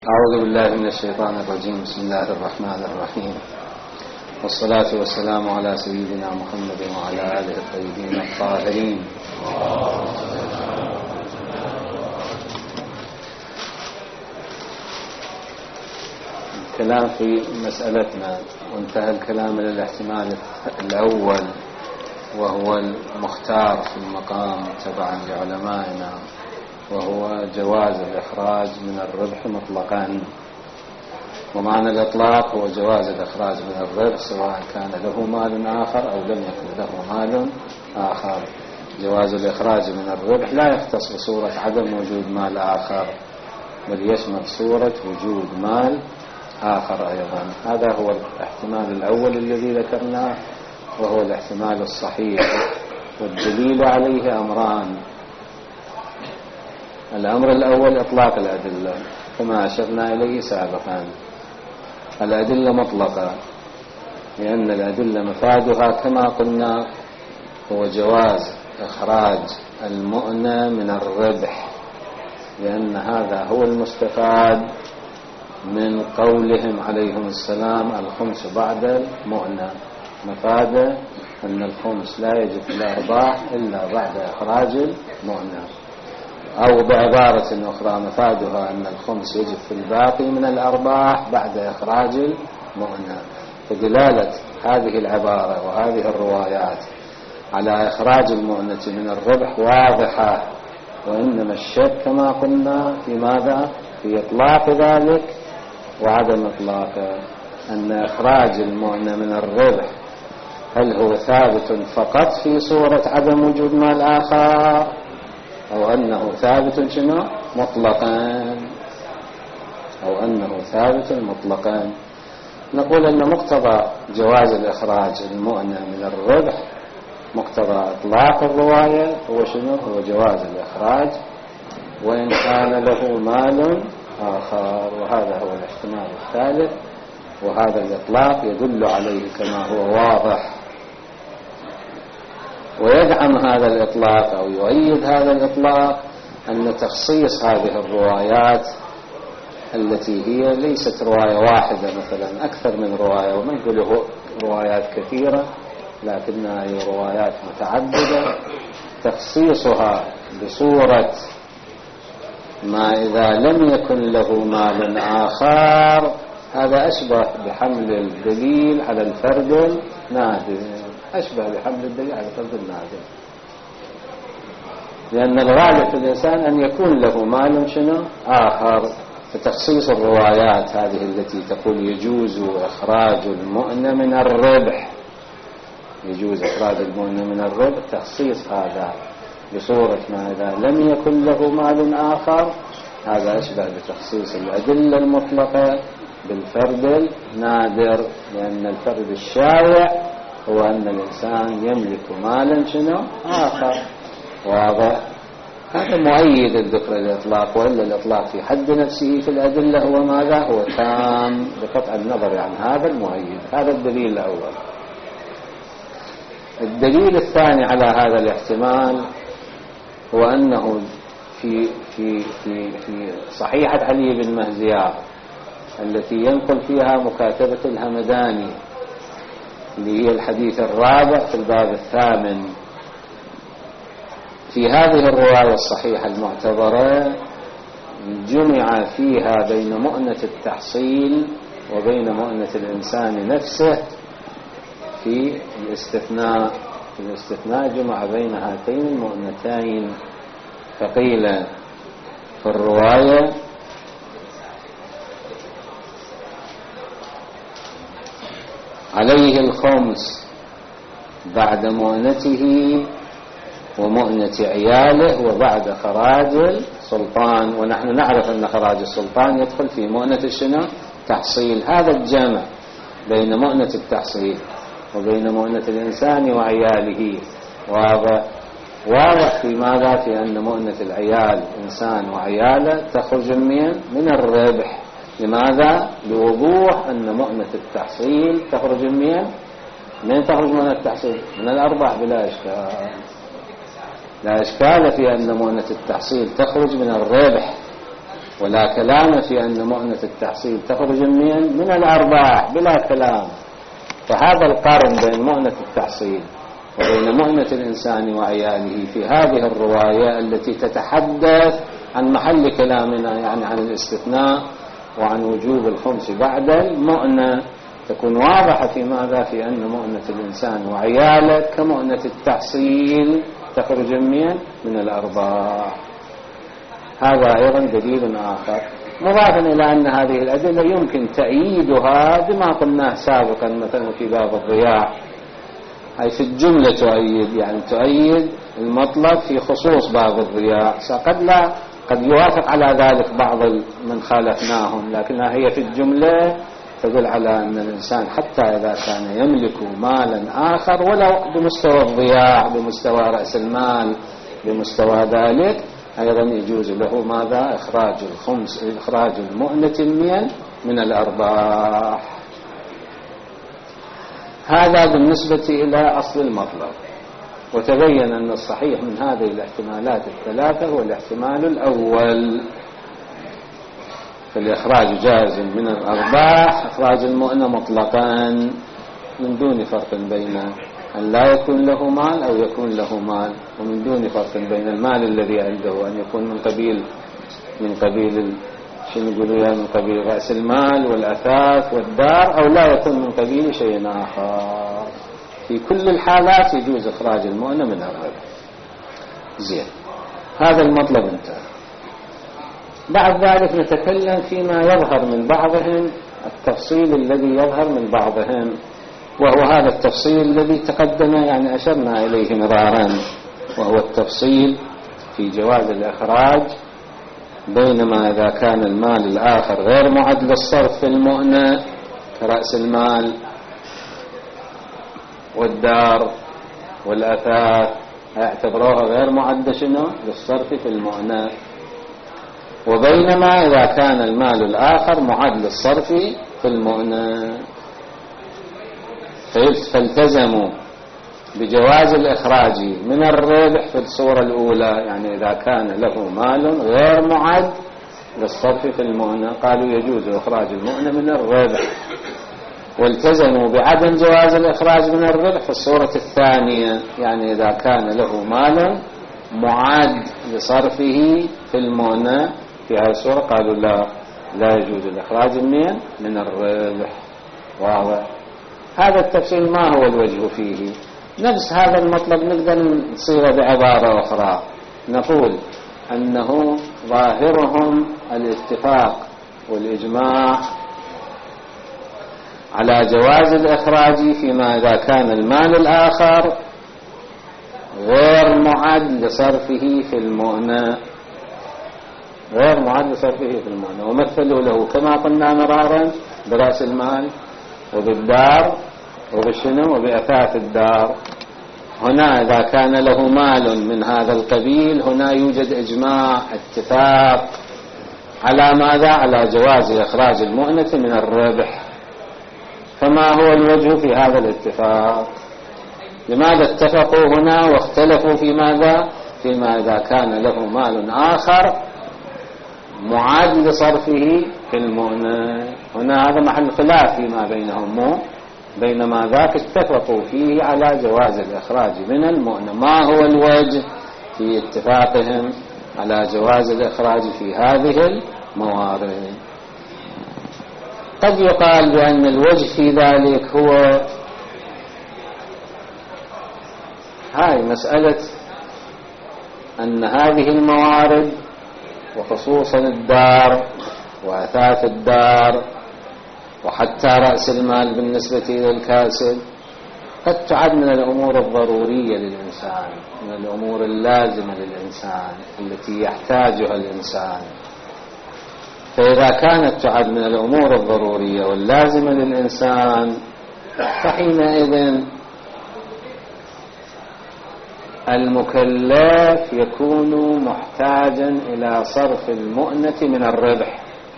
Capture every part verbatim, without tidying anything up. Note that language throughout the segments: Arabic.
أعوذ بالله من الشيطان الرجيم. بسم الله الرحمن الرحيم، والصلاة والسلام على سيدنا محمد وعلى آله الطيبين الطاهرين. الكلام في مسألتنا، وانتهى الكلام إلى الاحتمال الأول وهو المختار في المقام تبعا لعلمائنا، وهو جواز الإخراج من الربح مطلقا. ومعنى الإطلاق هو جواز الإخراج من الربح سواء كان له مال آخر أو لم يكن له مال آخر. جواز الإخراج من الربح لا يختص بصورة عدم وجود مال آخر، بل يشمل صورة وجود مال آخر أيضا. هذا هو الاحتمال الأول الذي ذكرناه، وهو الاحتمال الصحيح، والدليل عليه أمران. الأمر الأول إطلاق الأدلة كما أشرنا إليه سابقا. الأدلة مطلقة، لأن الأدلة مفادها كما قلنا هو جواز إخراج المؤنة من الربح، لأن هذا هو المستفاد من قولهم عليهم السلام الخمس بعد المؤنة. مفاده أن الخمس لا يجب في الأرباح إلا بعد إخراج المؤنة، أو بعبارة أخرى مفادها أن الخمس يجب في الباقي من الأرباح بعد إخراج المؤنة. فدلالة هذه العبارة وهذه الروايات على إخراج المؤنة من الربح واضحة، وإنما الشك كما قلنا في ماذا؟ في إطلاق ذلك وعدم إطلاقه. أن إخراج المؤنة من الربح هل هو ثابت فقط في صورة عدم وجود مال آخر، أو أنه ثابت شنو مطلقا، أو أنه ثابت مطلقا. نقول أن مقتضى جواز الإخراج المؤنة من الربح، مقتضى إطلاق الرواية هو شنو؟ هو جواز الإخراج وإن كان له مال آخر. وهذا هو الاحتمال الثالث، وهذا الإطلاق يدل عليه كما هو واضح. ويدعم هذا الإطلاق أو يؤيد هذا الإطلاق أن تخصيص هذه الروايات التي هي ليست رواية واحدة، مثلا أكثر من رواية، وما نقوله روايات كثيرة لكنها هي روايات متعددة، تخصيصها بصورة ما إذا لم يكن له مال آخر، هذا أشبه بحمل الدليل على الفرد النادر، أشبه بحمل الدليل على الفرد النادر، لأن الغالب في الإنسان أن يكون له مال شنو آخر. فتخصيص الروايات هذه التي تقول يجوز إخراج المؤنة من الربح، يجوز إخراج المؤنة من الربح، تخصيص هذا بصورة ما إذا لم يكن له مال آخر، هذا أشبه بتخصيص الأدلة المطلقة بالفرد النادر، لأن الفرد الشائع هو أن الإنسان يملك مالا شنو آخر. واضح؟ هذا مؤيد الذكر الإطلاق، وإلا الإطلاق في حد نفسه في الأدلة هو ماذا؟ هو تام بقطع النظر عن هذا المؤيد. هذا الدليل الأول. الدليل الثاني على هذا الاحتمال هو أنه في في في في صحيحة علي بن مهزيار التي ينقل فيها مكاتبة الهمداني، اللي هي الحديث الرابع في الباب الثامن، في هذه الرواية الصحيحة المعتبرة جمع فيها بين مؤنة التحصيل وبين مؤنة الإنسان نفسه في الاستثناء. في الاستثناء جمع بين هاتين المؤنتين، فقيل في الرواية عليه الخمس بعد مؤنته ومؤنة عياله وبعد خراج السلطان. ونحن نعرف أن خراج السلطان يدخل في مؤنة الشنو تحصيل. هذا الجمع بين مؤنة التحصيل وبين مؤنة الإنسان وعياله واضح. واضح في ماذا؟ في أن مؤنة العيال إنسان وعياله تخرج من من الربح. لماذا؟ لوضوح أن مؤنة التحصيل تخرج من من تخرج مؤنة التحصيل من الأرباح بلا إشكال. لا إشكال في أن مؤنة التحصيل تخرج من الربح، ولا كلام في أن مؤنة التحصيل تخرج من من الأرباح بلا كلام. فهذا القرن بين مؤنة التحصيل وبين مؤنة الإنسان وعياله في هذه الرواية التي تتحدث عن محل كلامنا، يعني عن الاستثناء وعن وجوب الخمس بعد المؤنة، تكون واضحة في ماذا؟ في أن مؤنة الإنسان وعياله كمؤنة التحصيل تخرج من من الأرباح. هذا أيضا دليل آخر، مضافا إلى أن هذه الأدلة يمكن تأييدها بما قلناه سابقا مثلا في باب الضياع، أي في الجملة تؤيد، يعني تؤيد المطلب في خصوص باب الضياع. قد لا قد يوافق على ذلك بعض من خالفناهم، لكنها هي في الجملة تدل على أن الإنسان حتى إذا كان يملك مالا آخر ولو بمستوى الضياع، بمستوى رأس المال، بمستوى ذلك، أيضا يجوز له ماذا؟ إخراج الخمس، إخراج المؤنة من من الأرباح. هذا بالنسبة إلى أصل المطلب. وتبين أن الصحيح من هذه الاحتمالات الثلاثة هو الاحتمال الأول، فالإخراج جائز من الأرباح، إخراج المؤنة مطلقا من دون فرق بين أن لا يكون له مال أو يكون له مال، ومن دون فرق بين المال الذي عنده أن يكون من قبيل من قبيل شنو يقولوا من قبيل رأس المال والأثاث والدار، أو لا يكون من قبيل شيء آخر. في كل الحالات يجوز إخراج المؤنة من الربح. زين، هذا المطلب انتهى. بعد ذلك نتكلم فيما يظهر من بعضهم، التفصيل الذي يظهر من بعضهم، وهو هذا التفصيل الذي تقدم يعني أشرنا إليه مرارا، وهو التفصيل في جواز الإخراج بينما إذا كان المال الآخر غير معد للصرف في المؤنة كرأس المال والدار والأثاث، اعتبروها غير معدة شنو للصرف في المؤنة، وبينما إذا كان المال الآخر معد للصرف في المؤنة. فالتزموا بجواز الإخراج من الربح في الصورة الأولى، يعني إذا كان له مال غير معد للصرف في المؤنة قالوا يجوز إخراج المؤنة من الربح، والتزموا بعدم جواز الإخراج من الربح في الصورة الثانية، يعني إذا كان له مال معد لصرفه في المؤنة في هذه الصورة قالوا لا لا يجوز الإخراج من من الربح. واضح؟ هذا التفصيل ما هو الوجه فيه؟ نفس هذا المطلب نقدر نصيغه بعبارة أخرى، نقول أنه ظاهرهم الاتفاق والإجماع على جواز الإخراج فيما إذا كان المال الآخر غير معد لصرفه في المؤنة، غير معد لصرفه في المؤنة، ومثلوا له كما قلنا مرارا برأس المال وبالدار وبالشنو وبأثاث الدار. هنا إذا كان له مال من هذا القبيل هنا يوجد إجماع اتفاق على ماذا؟ على جواز إخراج المؤنة من الربح. فما هو الوجه في هذا الاتفاق؟ لماذا اتفقوا هنا واختلفوا في ماذا؟ فيما إذا كان له مال آخر معاد لصرفه في المؤنة. هنا هذا محل خلاف فيما بينهم، مو بينما ذاك اتفقوا فيه على جواز الإخراج من المؤنة. ما هو الوجه في اتفاقهم على جواز الإخراج في هذه الموارد؟ قد يقال بأن الوجه في ذلك هو هاي مسألة أن هذه الموارد وخصوصا الدار وأثاث الدار وحتى رأس المال بالنسبة إلى الكاسب قد تعد من الأمور الضرورية للإنسان، من الأمور اللازمة للإنسان التي يحتاجها الإنسان. فإذا كانت تعد من الأمور الضرورية واللازمة للإنسان فحينئذ المكلف يكون محتاجا إلى صرف المؤنة من الربح،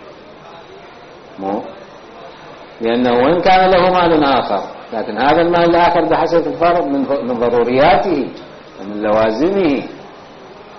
مو لأنه وإن كان له مال آخر لكن هذا المال الآخر بحسب الفرض من ضرورياته ومن لوازمه،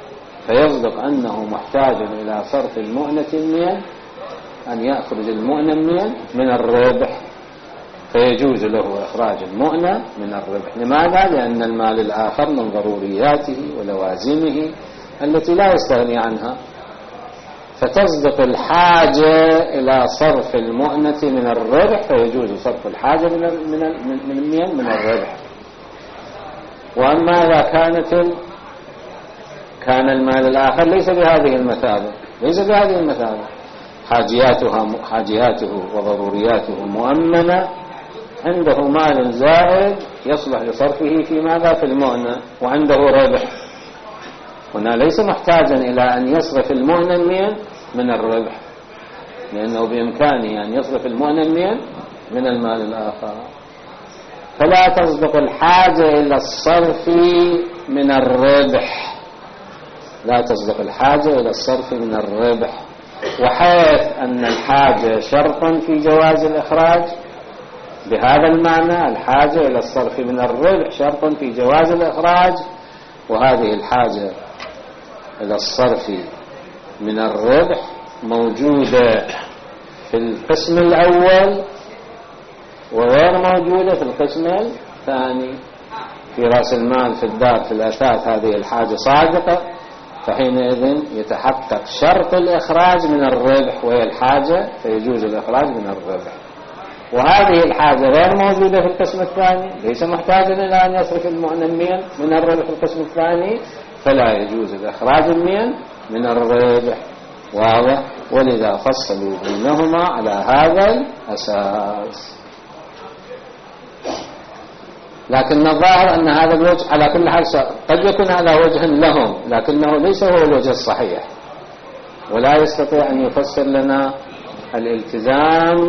فيصدق أنه محتاج إلى صرف المؤنة من أن يأخرج المؤنة من من الربح، فيجوز له إخراج المؤنة من الربح. لماذا؟ لأن المال الآخر من ضرورياته ولوازمه التي لا يستغني عنها، فتصدق الحاجة إلى صرف المؤنة من الربح، فيجوز صرف الحاجة من من من من, من الربح. وأما إذا كانت كان المال الآخر ليس بهذه المثابة، ليس بهذه المثابة، حاجياتها حاجياته وضرورياته مؤمنة، عنده مال زائد يصلح لصرفه في ماذا؟ في المؤنة، وعنده ربح، هنا ليس محتاجا إلى أن يصرف المؤنة من من الربح، لأنه بإمكانه أن يصرف المؤنة من من المال الآخر. فلا تصدق الحاجة إلى الصرف من الربح، لا تصدق الحاجة إلى الصرف من الربح. وحيث أن الحاجة شرط في جواز الإخراج، بهذا المعنى الحاجة إلى الصرف من الربح شرط في جواز الإخراج، وهذه الحاجة إلى الصرف من الربح موجودة في القسم الأول وغير موجودة في القسم الثاني. في رأس المال، في الدار، في الأثاث هذه الحاجة صادقة، فحينئذ يتحقق شرط الإخراج من الربح وهي الحاجة، فيجوز الإخراج من الربح. وهذه الحاجة غير موجودة في القسم الثاني، ليس محتاجا إلى أن يصرف المؤنمين من الربح في القسم الثاني، فلا يجوز الإخراج المين من الربح. واضح؟ ولذا فصلوا بينهما على هذا الأساس. لكن الظاهر أن هذا الوجه على كل حال قد يكون على وجه لهم، لكنه ليس هو الوجه الصحيح، ولا يستطيع أن يفسر لنا الالتزام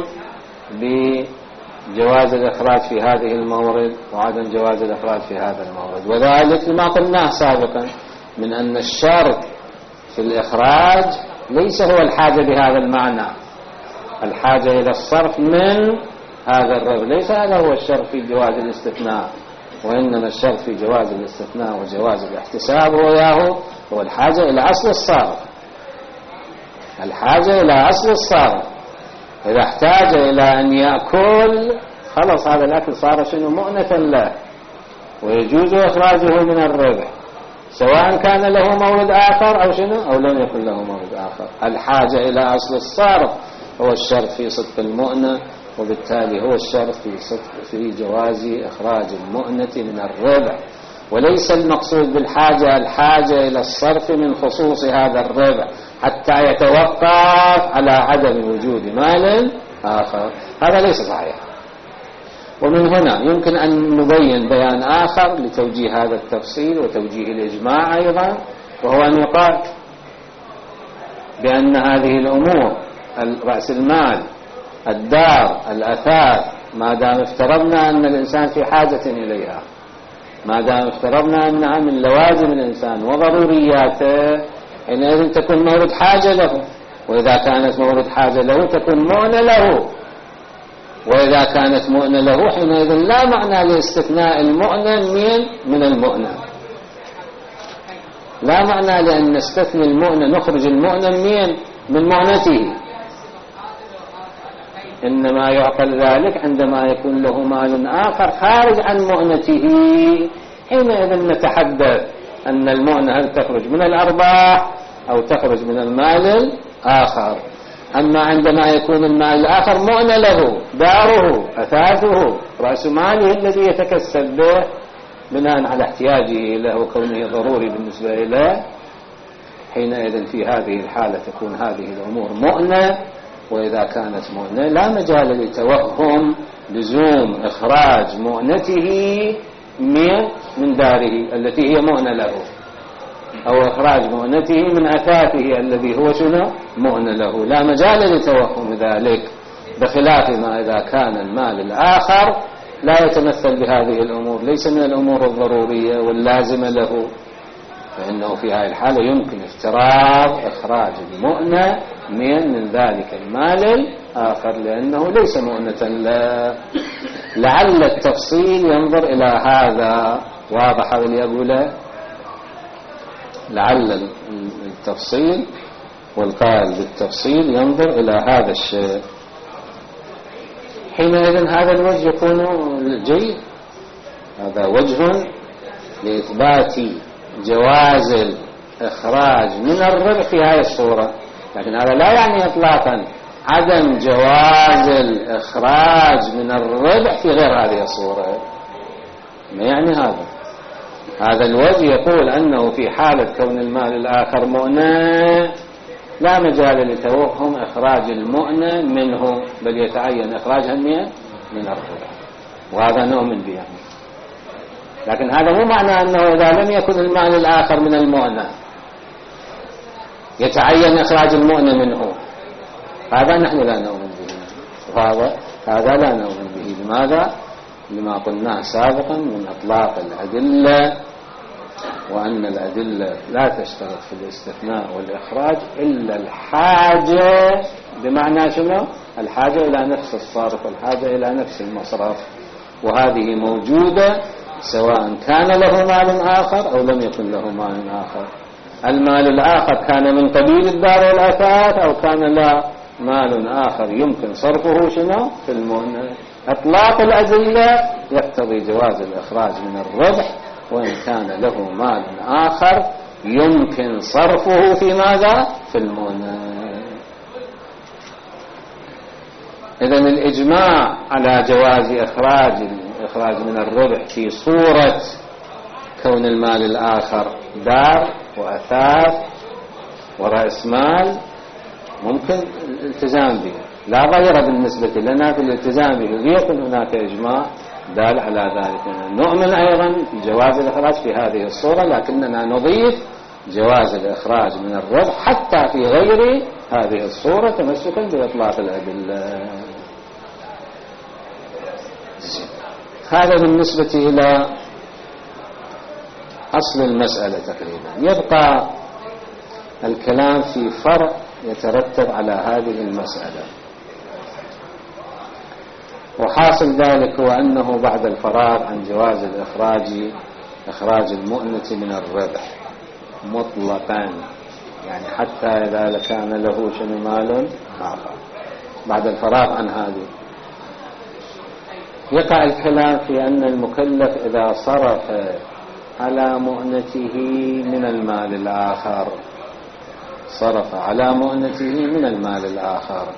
بجواز الإخراج في هذه المورد وعدم جواز الإخراج في هذا المورد. وذلك لما قلناه سابقا من أن الشرط في الإخراج ليس هو الحاجة بهذا المعنى، الحاجة إلى الصرف من هذا الربح، ليس هذا هو الشرط في جواز الاستثناء، وإنما الشرط في جواز الاستثناء وجواز الاحتساب وياه هو الحاجة إلى أصل الصرف، الحاجة إلى أصل الصرف. إذا احتاج إلى أن يأكل خلص هذا الأكل صار شنو؟ مؤنة له، ويجوز إخراجه من الربح سواء كان له مورد آخر أو شنو أو لم يكن له مورد آخر. الحاجة إلى أصل الصرف هو الشرط في صدق المؤنة، وبالتالي هو الشرط في صدق في جواز إخراج المؤنة من الربح، وليس المقصود بالحاجة الحاجة إلى الصرف من خصوص هذا الربح حتى يتوقف على عدم وجود مال آخر، هذا ليس صحيح. ومن هنا يمكن أن نبين بيان آخر لتوجيه هذا التفصيل وتوجيه الإجماع أيضا، وهو أن يقال بأن هذه الأمور رأس المال، الدار، الأثاث، ما دام افترضنا أن الإنسان في حاجة إليها، ما دام افترضنا أنها من لوازم الإنسان وضرورياته، حينئذ تكون مورد حاجة له، وإذا كانت مورد حاجة له تكون مؤنة له، وإذا كانت مؤنة له حينئذ لا معنى لاستثناء المؤنة من من المؤنة، لا معنى لأن نستثني المؤنة نخرج المؤنة من من مؤنته، إنما يعقل ذلك عندما يكون له مال آخر خارج عن مؤنته، حينئذ نتحدث أن المؤنة هل تخرج من الأرباح أو تخرج من المال الآخر. أما عندما يكون المال الآخر مؤنة له، داره، أثاثه، رأس ماله الذي يتكسب به بناء على احتياجه له وكونه ضروري بالنسبة إليه، حينئذ في هذه الحالة تكون هذه الأمور مؤنة. وإذا كانت مؤنة لا مجال لتوهم لزوم إخراج مؤنته من من داره التي هي مؤنة له، أو إخراج مؤنته من أثاثه الذي هو شنو؟ مؤنة له، لا مجال لتوهم ذلك، بخلاف ما إذا كان المال الآخر لا يتمثل بهذه الأمور، ليس من الأمور الضرورية واللازمة له، فإنه في هذه الحالة يمكن افتراض إخراج المؤنة من من ذلك المال الآخر لأنه ليس مؤنة له. لعل التفصيل ينظر إلى هذا. واضح هذا اللي أقوله؟ لعل التفصيل والقائل بالتفصيل ينظر إلى هذا الشيء، حينئذ هذا الوجه يكون جيد. هذا وجه لإثبات جواز الإخراج من الربح في هذه الصورة، لكن هذا لا يعني إطلاقا عدم جواز الإخراج من الربح في غير هذه الصورة، ما يعني هذا. هذا الوجه يقول أنه في حالة كون المال الآخر مؤنة لا مجال لتوهم إخراج المؤنة منه، بل يتعين إخراجها من الربح، وهذا نؤمن به. لكن هذا مو معنى أنه إذا لم يكن المال الآخر من المؤنة يتعين إخراج المؤنة منه، هذا نحن لا نؤمن به، وهذا هذا لا نؤمن به. لماذا؟ لما قلناه سابقا من إطلاق الأدلة، وأن الأدلة لا تشترط في الاستثناء والإخراج إلا الحاجة، بمعنى شنو؟ الحاجة إلى نفس الصرف والحاجة إلى نفس المصرف، وهذه موجودة سواء كان له مال آخر أو لم يكن له مال آخر. المال الآخر كان من قبيل الدار والأثاث أو كان لا مال آخر يمكن صرفه شنو؟ في المؤنة. إطلاق الأدلة يقتضي جواز الإخراج من الربح وإن كان له مال آخر يمكن صرفه في ماذا؟ في المؤنة. إذن الإجماع على جواز إخراج الإخراج من الربح في صورة كون المال الآخر دار وأثاث ورأس مال ممكن الالتزام به، لا غير بالنسبة لنا في الالتزام به، ليكن هناك إجماع دال على ذلك. نؤمن أيضا بجواز الإخراج في هذه الصورة، لكننا نضيف جواز الإخراج من الربح حتى في غير هذه الصورة تمسكا بإطلاق الأدلة. هذا بالنسبة إلى أصل المسألة تقريبا. يبقى الكلام في فرع يترتب على هذه المسألة، وحاصل ذلك هو أنه بعد الفراغ عن جواز الإخراج إخراج المؤنة من الربح مطلقا، يعني حتى إذا كان له شنو مال آخر، بعد الفراغ عن هذه يقع الكلام في أن المكلف إذا صرف على مؤنته من المال الآخر صرف على مؤنته من المال الآخر،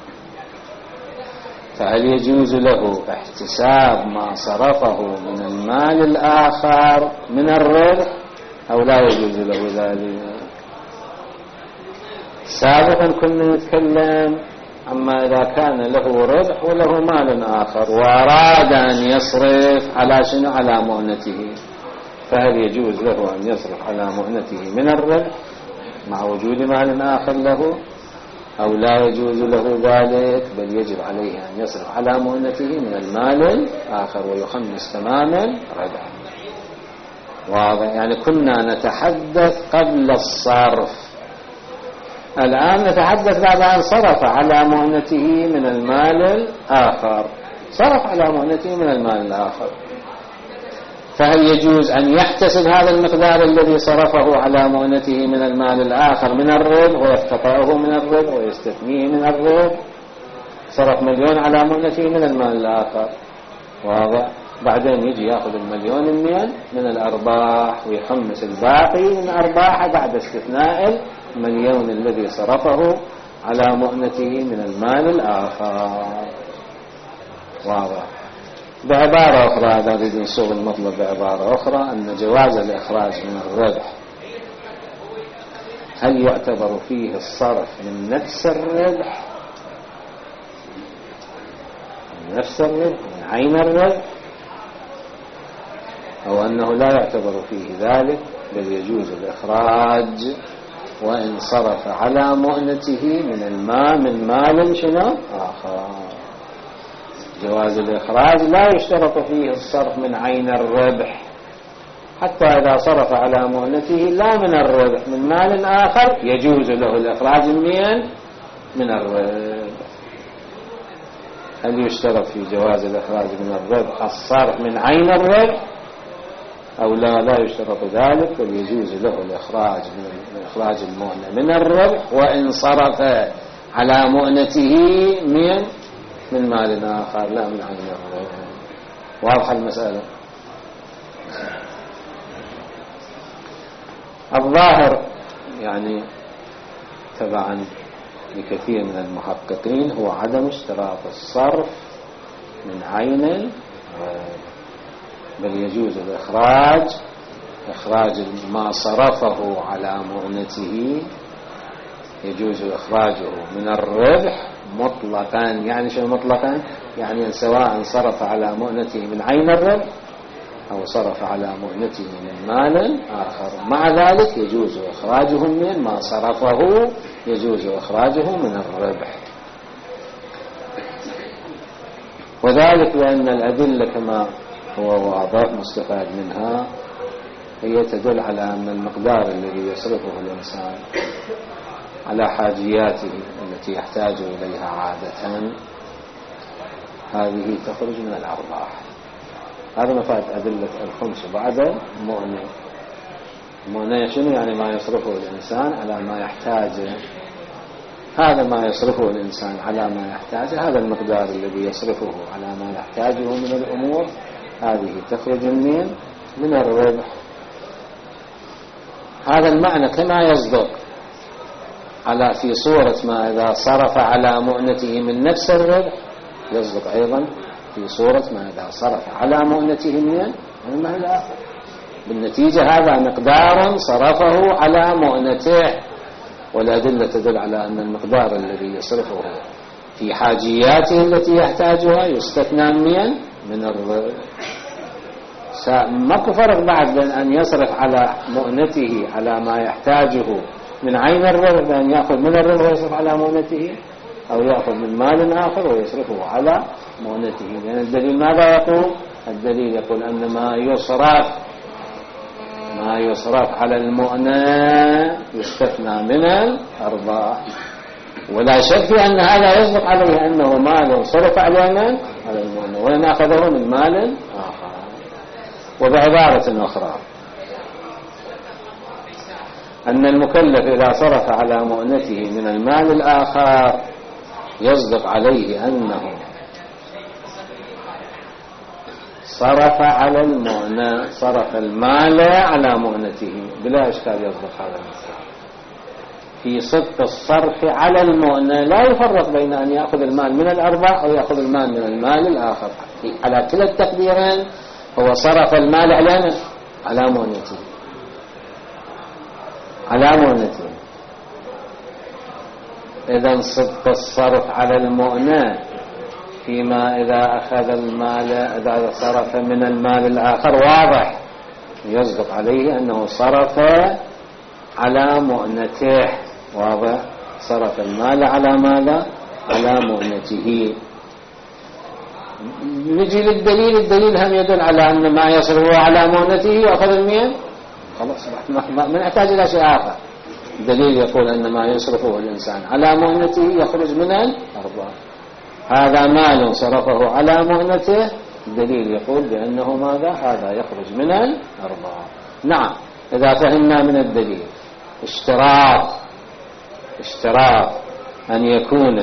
فهل يجوز له احتساب ما صرفه من المال الآخر من الربح أو لا يجوز له ذلك؟ سابقا كنا نتكلم أما إذا كان له ربح وله مال آخر وأراد أن يصرف على شنو؟ على مؤنته، فهل يجوز له أن يصرف على مؤنته من الربح مع وجود مال آخر له أو لا يجوز له ذلك، بل يجب عليه أن يصرف على مؤنته من المال الآخر ويخمس تماما ربح؟ واضح؟ يعني كنا نتحدث قبل الصرف، الآن نتحدث بعد أن صرف على مؤنته من المال الآخر، صرف على مؤنته من المال الآخر، فهل يجوز أن يحتسب هذا المقدار الذي صرفه على مؤنته من المال الآخر من الربح ويفتقره من الربح ويستثنيه من الربح؟ صرف مليون على مؤنته من المال الآخر، واضح؟ بعدين يجي يأخذ المليون المئة من الأرباح ويخمس الباقي من أرباحه بعد استثناء المليون الذي صرفه على مؤنته من المال الآخر، واضح؟ بعبارة أخرى، هذا نريد نصوغ المطلب بعبارة أخرى، أن جواز الإخراج من الربح هل يعتبر فيه الصرف من نفس الربح من نفس الربح من عين الربح، أو أنه لا يعتبر فيه ذلك بل يجوز الإخراج وإن صرف على مؤنته من المال من مال شنو آخر؟ جواز الإخراج لا يشترط فيه الصرف من عين الربح، حتى إذا صرف على مؤنته لا من الربح من مال آخر يجوز له الإخراج من من الربح. هل يشترط في جواز الإخراج من الربح الصرف من عين الربح أو لا لا يشترط ذلك، بل يجوز له الإخراج من إخراج المؤنة من الربح وإن صرف على مؤنته من من مال آخر لا من عين الربح. واضحة المسألة؟ الظاهر يعني تبعا لكثير من المحققين هو عدم اشتراط الصرف من عين، بل يجوز الإخراج إخراج ما صرفه على مؤنته يجوز إخراجه من الربح مطلقا. يعني شو مطلقا؟ يعني سواء صرف على مؤنته من عين الربح أو صرف على مؤنته من مال آخر، مع ذلك يجوز إخراجه من ما صرفه، يجوز إخراجه من الربح. وذلك لأن الأدلة كما هو واضح مستفاد منها هي تدل على أن المقدار الذي يصرفه الإنسان على حاجياته التي يحتاج إليها عادة هذه تخرج من الأرباح. هذا مفاد أدلة الخمس بعد مؤنة. مؤنة شنو؟ يعني ما يصرفه الإنسان على ما يحتاجه. هذا ما يصرفه الإنسان على ما يحتاجه، هذا المقدار الذي يصرفه على ما يحتاجه من الأمور، هذه تخرج من من الربح. هذا المعنى كما يصدق على في صورة ما إذا صرف على مؤنته من نفس الربح، يصدق أيضا في صورة ما إذا صرف على مؤنته من المال الآخر. بالنتيجة هذا مقدار صرفه على مؤنته، والأدلة تدل على أن المقدار الذي يصرفه في حاجياته التي يحتاجها يستثنى من من الربح. ماكو فرق بعد بين أن يصرف على مؤنته على ما يحتاجه من عين الربح بأن يأخذ من الربح ويصرف على مؤنته، أو يأخذ من مال آخر ويصرفه على مؤنته. لأن الدليل ماذا يقول؟ الدليل يقول أن ما يصرف ما يصرف على المؤنة يستثنى من الأرباح، ولا شك في أن هذا يصدق عليه أنه مال صرف على من؟ على المؤنة، وإن أخذه من مال آخر. وبعبارة أخرى أن المكلف إذا صرف على مؤنته من المال الآخر يصدق عليه أنه صرف على المؤنة، صرف المال على مؤنته بلا إشكال، يصدق هذا المثال. في صدق الصرف على المؤنة لا يفرق بين أن يأخذ المال من الأرباح أو يأخذ المال من المال الآخر. على كلا التقديرين هو صرف المال على على مؤنته على مؤنته. إذن صدق الصرف على المؤنة فيما إذا أخذ المال إذا صرف من المال الآخر واضح، يصدق عليه أنه صرف على مؤنته، واضح، صرف المال على ماذا؟ على مؤنته. نجي للدليل، الدليل هم يدل على أن ما يصرفه على مؤنته يأخذ المين، خلاص ما نحتاج إلى شيء آخر. الدليل يقول أن ما يصرفه الإنسان على مؤنته يخرج من الأرباح. هذا مال صرفه على مؤنته، الدليل يقول بأنه ماذا؟ هذا يخرج من الأرباح. نعم، إذا فهمنا من الدليل اشتراط اشتراط أن يكون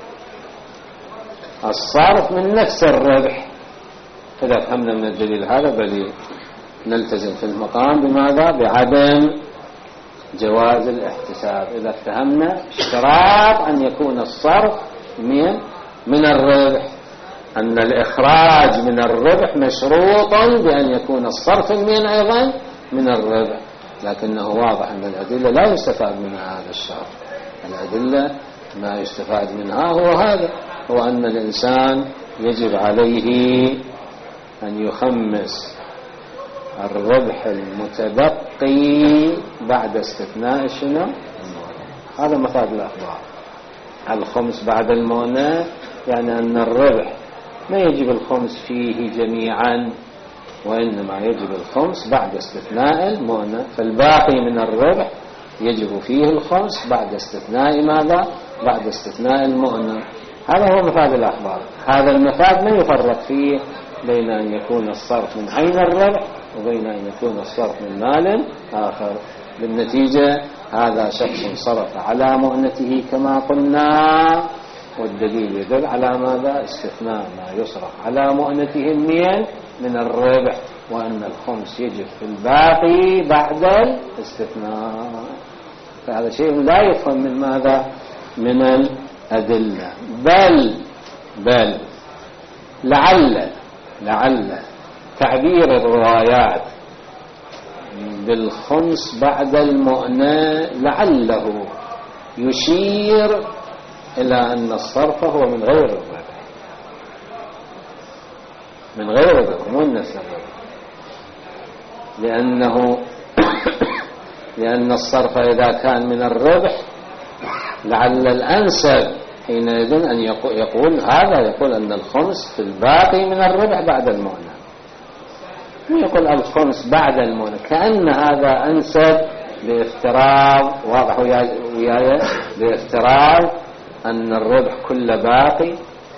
الصرف من نفس الربح، إذا فهمنا من الدليل هذا بل نلتزم في المقام بماذا؟ بعدم جواز الاحتساب. إذا فهمنا اشتراط أن يكون الصرف من من الربح، أن الإخراج من الربح مشروط بأن يكون الصرف من أيضا من الربح، لكنه واضح أن الأدلة لا يستفاد منها هذا الشرط. الأدلة ما يستفاد منها هو هذا، هو أن الإنسان يجب عليه أن يخمس الربح المتبقي بعد استثناء شنو؟ هذا مفاد الأخبار. الخمس بعد المؤنة يعني أن الربح ما يجب الخمس فيه جميعا، وإنما يجب الخمس بعد استثناء المؤنة، فالباقي من الربح يجب فيه الخمس بعد استثناء ماذا؟ بعد استثناء المؤنة. هذا هو مفاد الأخبار. هذا المفاد ما يفرق فيه بين أن يكون الصرف من عين الربح وبين أن يكون الصرف من مال آخر. بالنتيجة هذا شخص صرف على مؤنته كما قلنا، والدليل يدل على ماذا؟ استثناء ما يصرف على مؤنته الميل من الربح، وأن الخمس يجب في الباقي بعد الاستثناء. فهذا شيء لا يفهم من ماذا؟ من الأدلة. بل بل لعل لعل تعبير الروايات بالخمس بعد المؤنة لعله يشير إلى أن الصرف هو من غير الربح، من غير الربح مو النفس الربح، لأنه لأن الصرف إذا كان من الربح لعل الأنسب حينئذ أن يقول هذا يقول أن الخمس في الباقي من الربح بعد المؤنة، يقول الخمس بعد المؤنة، كأن هذا أنسب بافتراض واضح وياي، بافتراض أن الربح كله باقي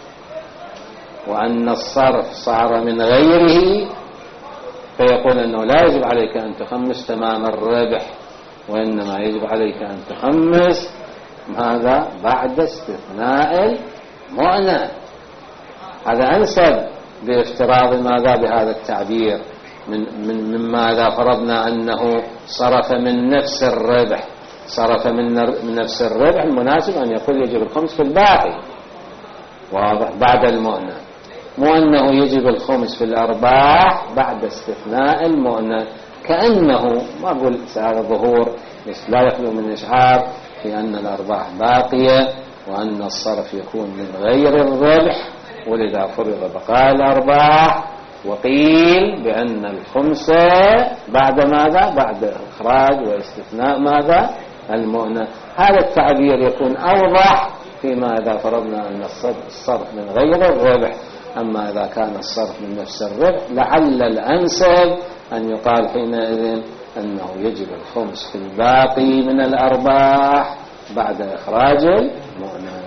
وأن الصرف صار من غيره، فيقول أنه لا يجب عليك أن تخمس تمام الربح، وإنما يجب عليك أن تخمس هذا بعد استثناء المؤنة. هذا أنسب بافتراض ماذا؟ بهذا التعبير من من من ماذا فرضنا أنه صرف من نفس الربح، صرف من من نفس الربح، المناسب أن يقول يجب الخمس في الباقي واضح بعد المؤنة، مو أنه يجب الخمس في الأرباح بعد استثناء المؤنة. كأنه ما أقول هذا ظهور بس لا يخلو من إشعار في أن الأرباح باقية وأن الصرف يكون من غير الربح، ولذا فرض بقاء الأرباح، وقيل بأن الخمسة بعد ماذا؟ بعد إخراج واستثناء ماذا؟ المؤنة. هذا التعبير يكون أوضح فيما إذا فرضنا أن الصرف من غير الربح. أما إذا كان الصرف من نفس الربح لعل الأنسب أن يقال حينئذ أنه يجب الخمس في الباقي من الأرباح بعد إخراج المؤنة.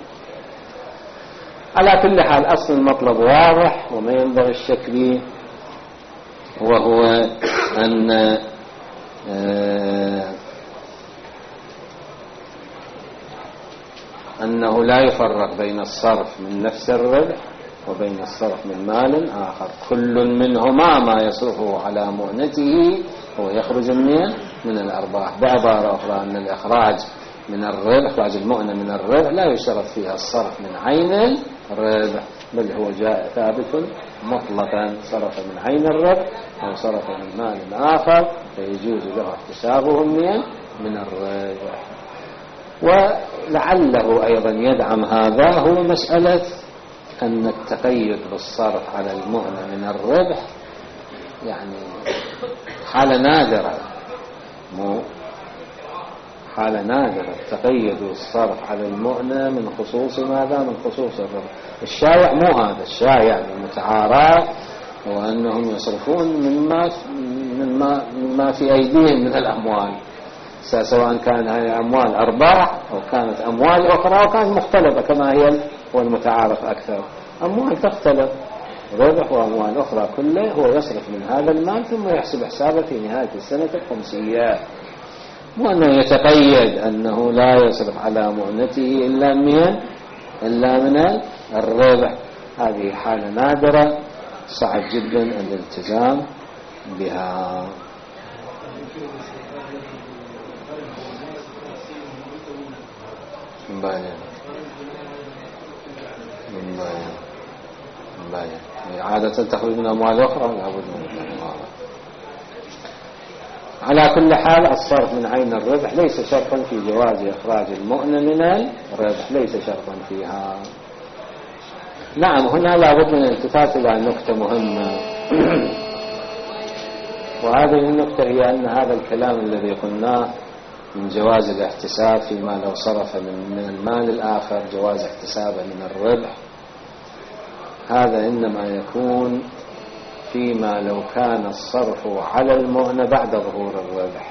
على كل حال أصل المطلب واضح وما ينبغي الشك به، وهو أن آه أنه لا يفرق بين الصرف من نفس الربح وبين الصرف من مال آخر، كل منهما ما يصرفه على مؤنته هو يخرج من من الأرباح. بعبارة أخرى أن الإخراج من الربح، إخراج المؤنة من الربح لا يشترط فيها الصرف من عين الربح، بل هو جاء ثابت مطلقا، صرف من عين الربح أو صرف من مال آخر فيجوز له احتسابه من من الربح. ولعله أيضا يدعم هذا هو مسألة أن التقيد بالصرف على المؤنة من الربح يعني حالة نادرة، مو حالة نادرة تقيد الصرف على المؤنة من خصوص ماذا؟ من خصوص الربح. الشائع مو هذا، الشائع المتعارف هو أنهم يصرفون مما مما مما في أيديهم من الأموال، سواء كان هذه أموال أرباح أو كانت أموال أخرى أو كانت مختلفة كما هي هو المتعارف أكثر. أموال تختلف، ربح وأموال أخرى كله هو يصرف من هذا المال ثم يحسب حسابه في نهاية السنة الخمسية، مو أنه يتقيد أنه لا يصرف على مؤنته إلا من إلا من الربح. هذه حالة نادرة صعب جدا الالتزام بها. مباين مباين مباين عادة تخرج من أموال أخرى لابد من الأموال. على كل حال الصرف من عين الربح ليس شرطا في جواز إخراج المؤنة من الربح، ليس شرطا فيها. نعم هنا لابد من الالتفات إلى نقطة مهمة وهذه النقطة هي أن هذا الكلام الذي قلناه من جواز الاحتساب فيما لو صرف من المال الآخر جواز احتسابه من الربح، هذا إنما يكون فيما لو كان الصرف على المؤنة بعد ظهور الربح.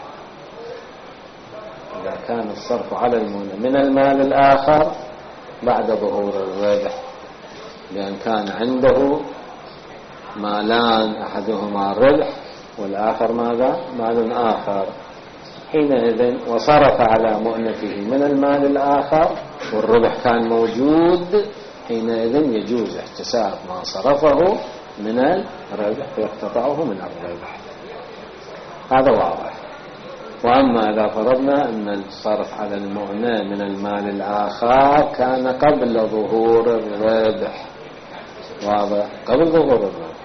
إذا كان الصرف على المؤنة من المال الآخر بعد ظهور الربح، لأن كان عنده مالان أحدهما الربح والآخر ماذا؟ مال آخر. حينئذ وصرف على مؤنته من المال الآخر والربح كان موجود، حينئذ يجوز احتساب ما صرفه من الربح ويقتطعه من الربح. هذا واضح. وأما إذا فرضنا أن الصرف على المؤنة من المال الآخر كان قبل ظهور الربح، واضح، قبل ظهور الربح،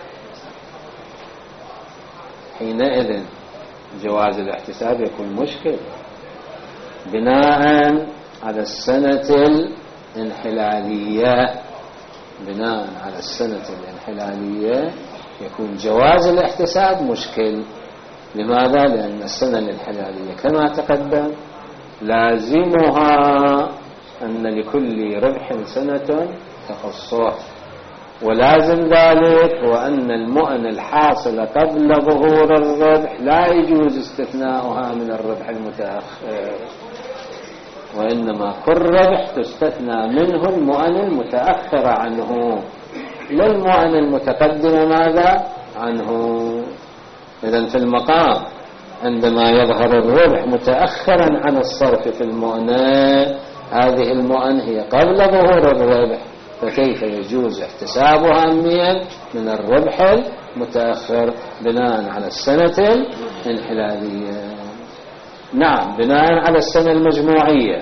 حينئذ جواز الاحتساب يكون مشكل بناء على السنة الانحلالية. بناء على السنة الانحلالية يكون جواز الاحتساب مشكل. لماذا؟ لأن السنة الانحلالية كما تقدم لازمها أن لكل ربح سنة تخصه، ولازم ذلك هو أن المؤن الحاصلة قبل ظهور الربح لا يجوز استثناؤها من الربح المتأخر، وإنما كل ربح تستثنى منه المؤن المتأخر عنه، لا المؤن المتقدم ماذا عنه. إذن في المقام عندما يظهر الربح متأخرا عن الصرف في المؤنة، هذه المؤن هي قبل ظهور الربح، فكيف يجوز احتسابها من الربح المتأخر بناء على السنة الانحلالية؟ نعم، بناء على السنة المجموعية،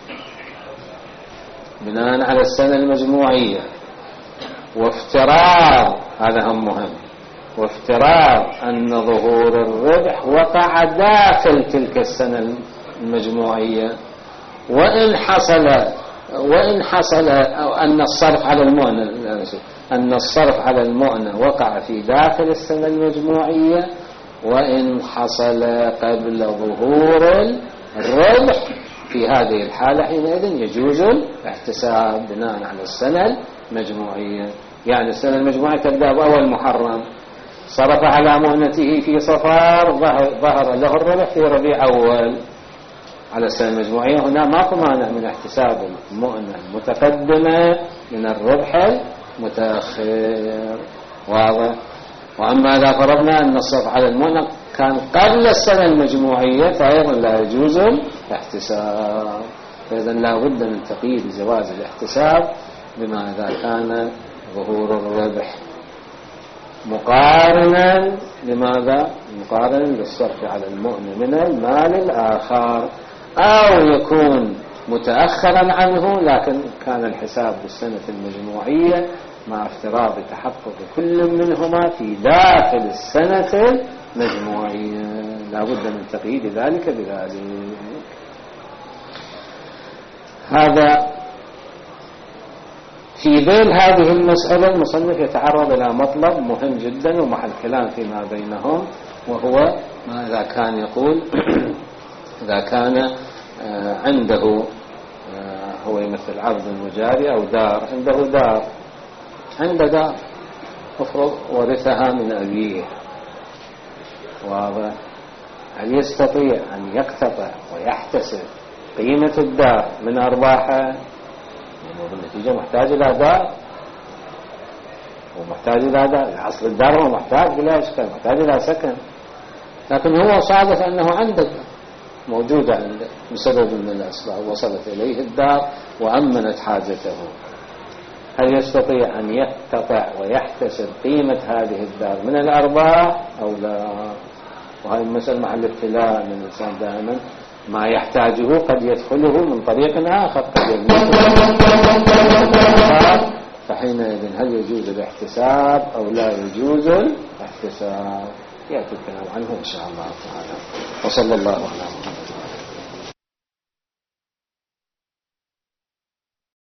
بناء على السنة المجموعية، وافتراض، هذا هم مهم، وافتراض أن ظهور الربح وقع داخل تلك السنة المجموعية، وإن حصل وإن حصل أن الصرف على المؤنة أن الصرف على المؤنة وقع في داخل السنة المجموعية، وإن حصل قبل ظهور الربح، في هذه الحالة حينئذ يجوز الاحتساب بناء على السنة المجموعية. يعني السنة المجموعية تبدأ بأول محرم، صرف على مؤنته في صفار، ظهر له الربح في ربيع أول، على السنة المجموعية هنا ماكو مانع من احتساب المؤنة المتقدمة من الربح المتأخر، واضح. وأما إذا فرضنا أن الصرف على المؤنة كان قبل السنة المجموعية فأيضا لا يجوز الاحتساب. فإذا لا بد من تقييد جواز الاحتساب بما إذا كان ظهور الربح مقارنا لماذا؟ مقارنا للصرف على المؤن من المال الآخر، أو يكون متأخرا عنه لكن كان الحساب بالسنة المجموعية مع افتراض تحقق كل منهما في داخل السنة المجموعية. لا بد من تقييد ذلك بذلك. هذا في ذيل هذه المسألة المصنف يتعرض إلى مطلب مهم جدا ومحل كلام فيما بينهم، وهو ما إذا كان يقول إذا كان عنده هو يمثل عبد مجاري أو دار، عنده دار عنده دار افرض ورثها من أبيه، واضح، هل يستطيع أن يقتطع ويحتسب قيمة الدار من أرباحها؟ بالنتيجة محتاج إلى دار، ومحتاج إلى دار، أصل الدار هو محتاج بلا إشكال، محتاج إلى سكن، لكن هو صادف أنه عنده موجودة عنده بسبب من الأسباب وصلت إليه الدار وأمنت حاجته، هل يستطيع أن يقتطع ويحتسب قيمة هذه الدار من الأرباح أو لا؟ وهذه المسألة محل ابتلاء من الإنسان دائما، ما يحتاجه قد يدخله من طريق آخر، قد فحينئذ هل يجوز الاحتساب أو لا يجوز الاحتساب؟ يأتي الكلام عنه إن شاء الله تعالى. وصلى الله على محمد.